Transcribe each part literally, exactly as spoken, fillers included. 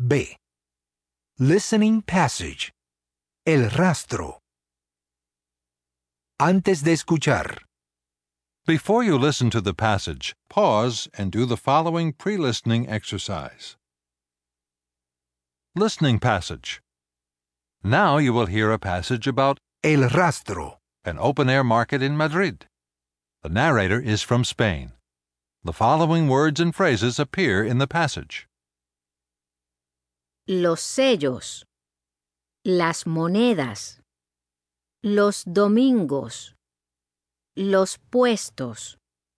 B. Listening passage. El rastro. Antes de escuchar. Before you listen to the passage, pause and do the following pre-listening exercise. Listening passage. Now you will hear a passage about El rastro. an open-air market in Madrid. The narrator is from Spain. The following words and phrases appear in the passage. Los sellos, las monedas, los domingos, los puestos.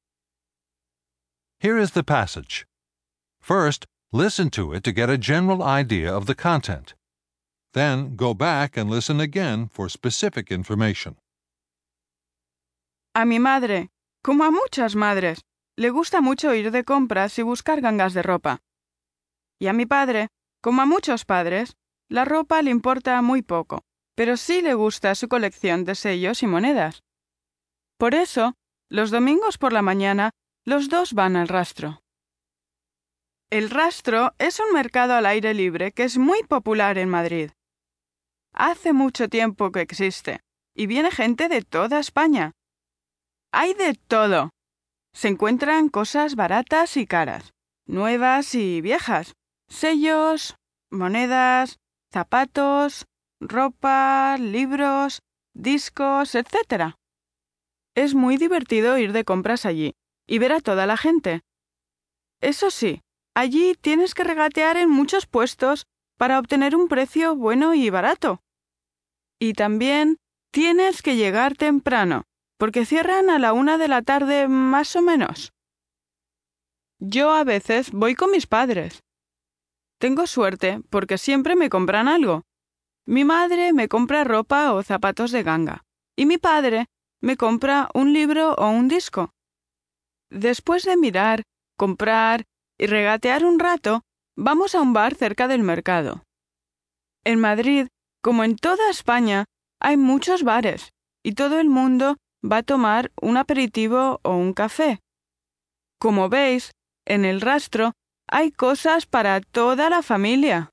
Here is the passage. First, listen to it to get a general idea of the content. Then go back and listen again for specific information. A mi madre, como a muchas madres, le gusta mucho ir de compras y buscar gangas de ropa. Y a mi padre, como a muchos padres, la ropa le importa muy poco, pero sí le gusta su colección de sellos y monedas. Por eso, los domingos por la mañana, los dos van al rastro. El rastro es un mercado al aire libre que es muy popular en Madrid. Hace mucho tiempo que existe, y viene gente de toda España. Hay de todo. Se encuentran cosas baratas y caras, nuevas y viejas, sellos, monedas, zapatos, ropa, libros, discos, etcétera. Es muy divertido ir de compras allí y ver a toda la gente. Eso sí, allí tienes que regatear en muchos puestos para obtener un precio bueno y barato. Y también tienes que llegar temprano, porque cierran a la una de la tarde más o menos. Yo a veces voy con mis padres. Tengo suerte porque siempre me compran algo. Mi madre me compra ropa o zapatos de ganga, y mi padre me compra un libro o un disco. Después de mirar, comprar y regatear un rato, vamos a un bar cerca del mercado. En Madrid, como en toda España, hay muchos bares, y todo el mundo va a tomar un aperitivo o un café. Como veis, en el rastro hay cosas para toda la familia.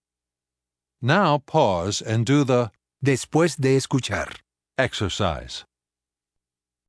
Now pause and do the Después de escuchar. exercise.